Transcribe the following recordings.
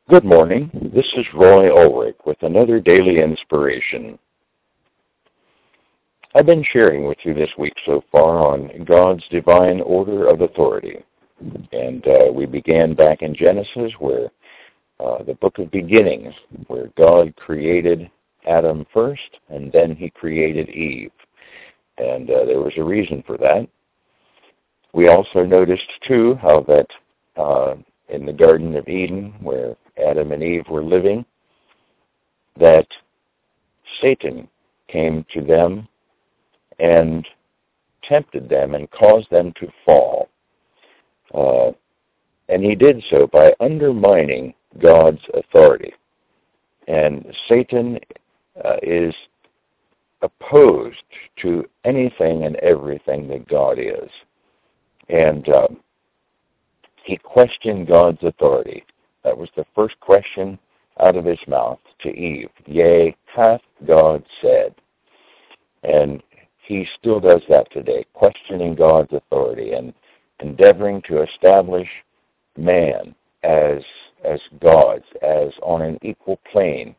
Good morning. This is Roy Ulrich with another daily inspiration. I've been sharing with you this week so far on God's divine order of authority. And we began back in Genesis where the book of beginnings, where God created Adam first and then he created Eve. And there was a reason for that. We also noticed too how that in the Garden of Eden, where Adam and Eve were living, that Satan came to them and tempted them and caused them to fall. And he did so by undermining God's authority. And Satan is opposed to anything and everything that God is. And he questioned God's authority. That was the first question out of his mouth to Eve. Yea, hath God said? And he still does that today, questioning God's authority and endeavoring to establish man as gods, as on an equal plane,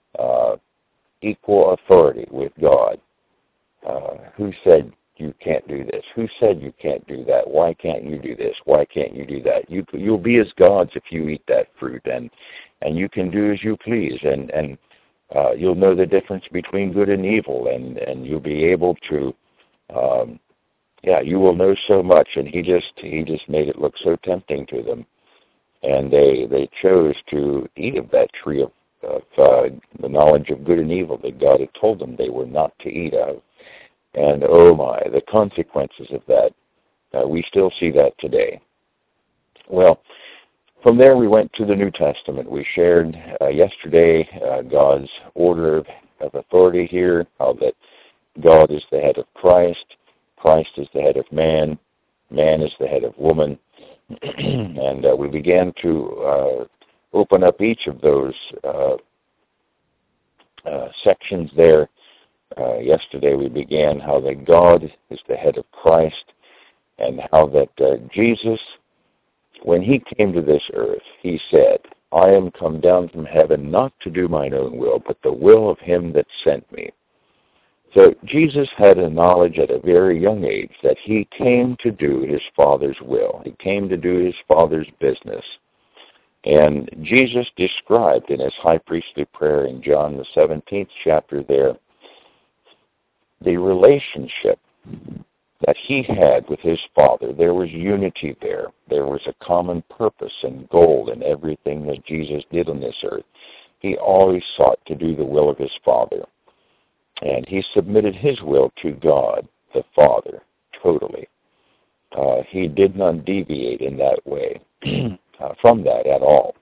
equal authority with God. Who said you can't do this? Who said you can't do that? Why can't you do this? Why can't you do that? You'll be as gods if you eat that fruit, and you can do as you please, and you'll know the difference between good and evil, and you'll be able to, you will know so much. And he just made it look so tempting to them, and they chose to eat of that tree of the knowledge of good and evil that God had told them they were not to eat of. And oh my, the consequences of that, we still see that today. Well, from there we went to the New Testament. We shared yesterday God's order of authority here, how that God is the head of Christ, Christ is the head of man, man is the head of woman. And we began to open up each of those sections there. Yesterday we began how that God is the head of Christ, and how that Jesus, when he came to this earth, he said, I am come down from heaven not to do mine own will, but the will of him that sent me. So Jesus had a knowledge at a very young age that he came to do his Father's will. He came to do his Father's business. And Jesus described in his high priestly prayer in John the 17th chapter there, the relationship that he had with his Father. There was unity there. There was a common purpose and goal in everything that Jesus did on this earth. He always sought to do the will of his Father. And he submitted his will to God, the Father, totally. He did not deviate in that way from that at all.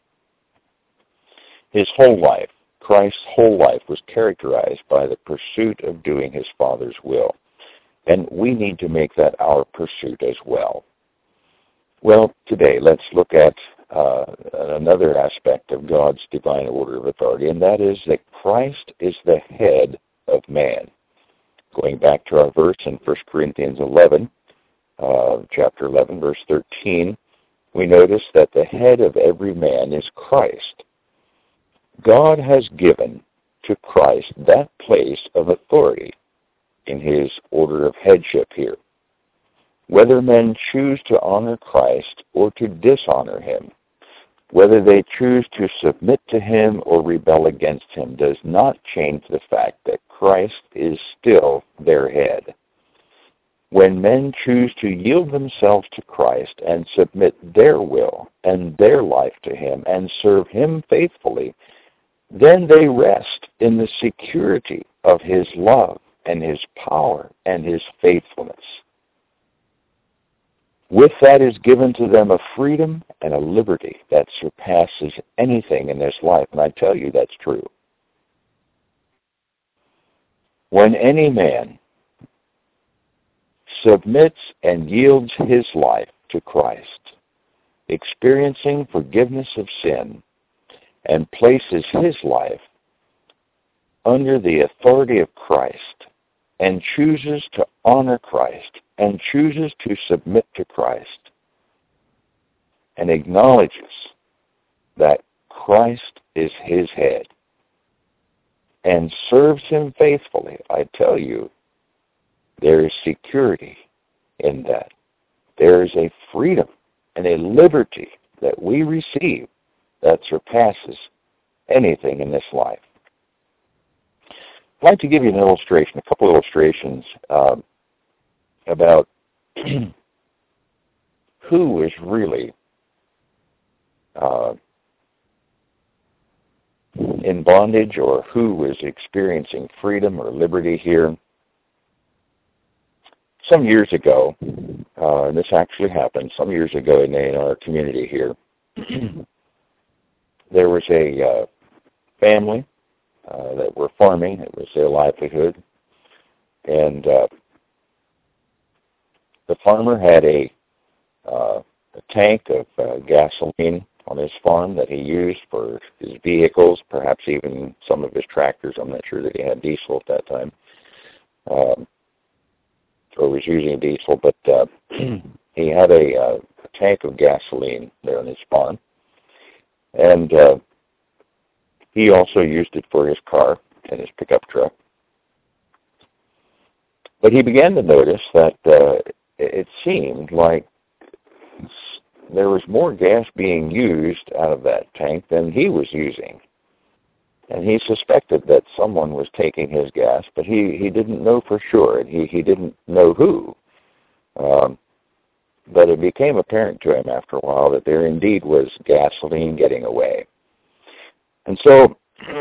His whole life, Christ's whole life, was characterized by the pursuit of doing his Father's will. And we need to make that our pursuit as well. Well, today let's look at another aspect of God's divine order of authority, and that is that Christ is the head of man. Going back to our verse in 1 Corinthians 11, chapter 11, verse 13, we notice that the head of every man is Christ. God has given to Christ that place of authority in his order of headship here. Whether men choose to honor Christ or to dishonor him, whether they choose to submit to him or rebel against him, does not change the fact that Christ is still their head. When men choose to yield themselves to Christ and submit their will and their life to him and serve him faithfully, then they rest in the security of his love and his power and his faithfulness. With that is given to them a freedom and a liberty that surpasses anything in this life, and I tell you that's true. When any man submits and yields his life to Christ, experiencing forgiveness of sin, and places his life under the authority of Christ, and chooses to honor Christ, and chooses to submit to Christ, and acknowledges that Christ is his head and serves him faithfully, I tell you, there is security in that. There is a freedom and a liberty that we receive that surpasses anything in this life. I'd like to give you an illustration, a couple of illustrations about who is really in bondage or who is experiencing freedom or liberty here. Some years ago, and this actually happened some years ago in our community here, there was a family that were farming. It was their livelihood. And the farmer had a tank of gasoline on his farm that he used for his vehicles, perhaps even some of his tractors. I'm not sure that he had diesel at that time, or was using diesel, but he had a tank of gasoline there on his farm. And he also used it for his car and his pickup truck. But he began to notice that it seemed like there was more gas being used out of that tank than he was using. And he suspected that someone was taking his gas, but he didn't know for sure, and he didn't know who. But it became apparent to him after a while that there indeed was gasoline getting away. And so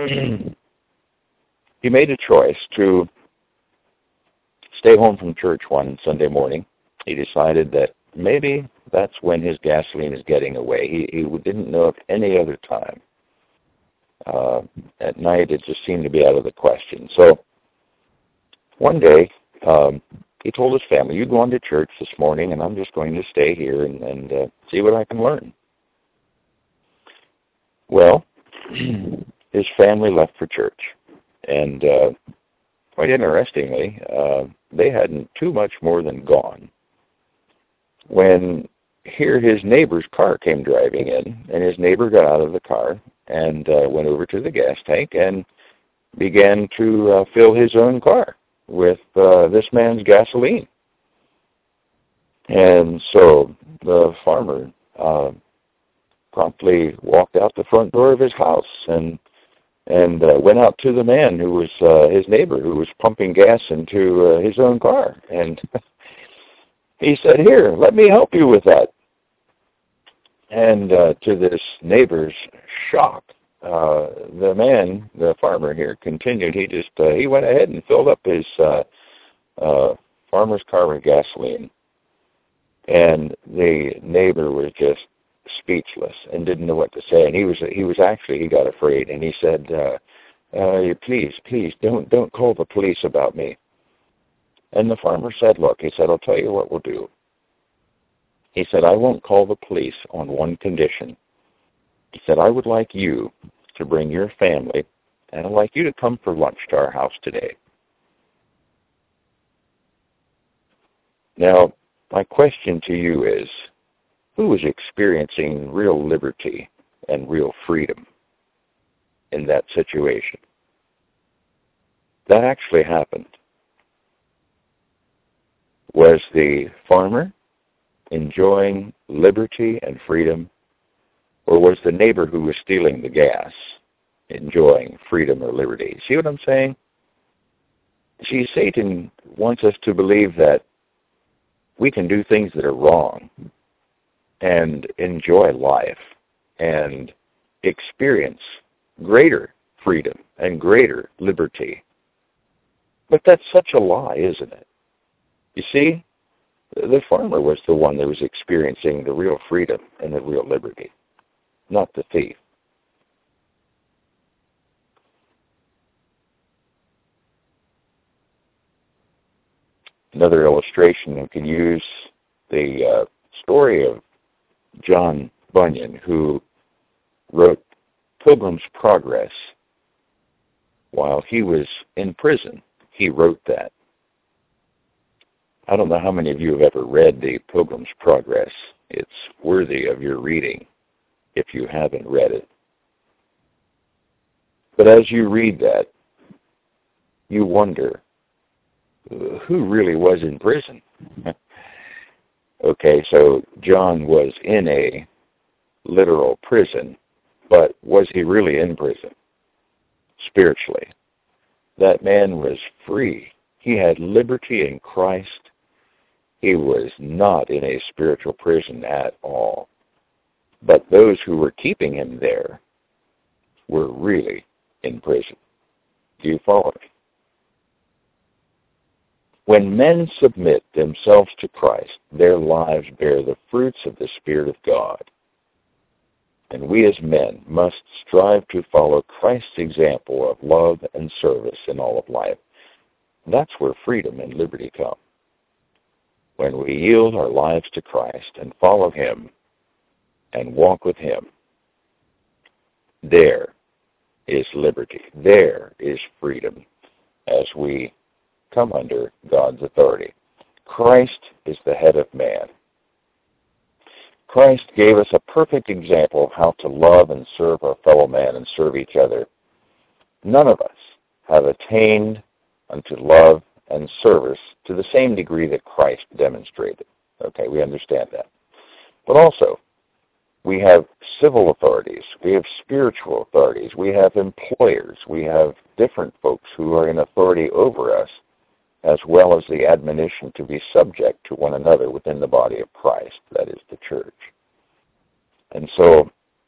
he made a choice to stay home from church one Sunday morning. He decided that maybe that's when his gasoline is getting away. He didn't know of any other time. At night, it just seemed to be out of the question. So one day, he told his family, "You go on to church this morning, and I'm just going to stay here and see what I can learn." Well, his family left for church. And quite interestingly, they hadn't too much more than gone when here his neighbor's car came driving in, and his neighbor got out of the car and went over to the gas tank and began to fill his own car with this man's gasoline. And so the farmer promptly walked out the front door of his house and went out to the man who was his neighbor, who was pumping gas into his own car. And he said, "Here, let me help you with that." And to this neighbor's shock, the farmer here, continued. He went ahead and filled up his farmer's car with gasoline. And the neighbor was just speechless and didn't know what to say. And he got afraid, and he said, please don't call the police about me." And the farmer said, "Look," he said, "I'll tell you what we'll do." He said, "I won't call the police on one condition." He said, "I would like you to bring your family, and I'd like you to come for lunch to our house today." Now, my question to you is, who is experiencing real liberty and real freedom in that situation? That actually happened. Was the farmer enjoying liberty and freedom, or was the neighbor who was stealing the gas enjoying freedom or liberty? See what I'm saying? See, Satan wants us to believe that we can do things that are wrong and enjoy life and experience greater freedom and greater liberty. But that's such a lie, isn't it? You see, the farmer was the one that was experiencing the real freedom and the real liberty, not the thief. Another illustration, we can use the story of John Bunyan, who wrote Pilgrim's Progress while he was in prison. He wrote that. I don't know how many of you have ever read the Pilgrim's Progress. It's worthy of your reading if you haven't read it. But as you read that, you wonder, who really was in prison? Okay, so John was in a literal prison, but was he really in prison? Spiritually. That man was free. He had liberty in Christ. He was not in a spiritual prison at all. But those who were keeping him there were really in prison. Do you follow me? When men submit themselves to Christ, their lives bear the fruits of the Spirit of God. And we as men must strive to follow Christ's example of love and service in all of life. That's where freedom and liberty come. When we yield our lives to Christ and follow Him and walk with Him, there is liberty. There is freedom as we come under God's authority. Christ is the head of man. Christ gave us a perfect example of how to love and serve our fellow man and serve each other. None of us have attained unto love and service to the same degree that Christ demonstrated. Okay, we understand that. But also, we have civil authorities, we have spiritual authorities, we have employers, we have different folks who are in authority over us, as well as the admonition to be subject to one another within the body of Christ, that is the church. And so,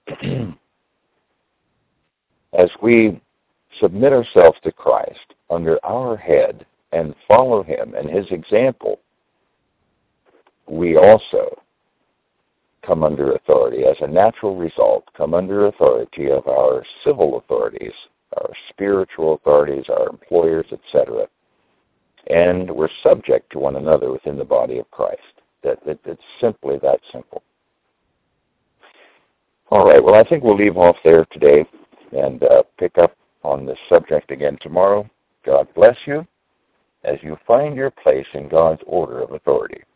as we submit ourselves to Christ under our head and follow Him and His example, we also come under authority, as a natural result, come under authority of our civil authorities, our spiritual authorities, our employers, etc., and we're subject to one another within the body of Christ. It's simply that simple. All right, well, I think we'll leave off there today and pick up on this subject again tomorrow. God bless you as you find your place in God's order of authority.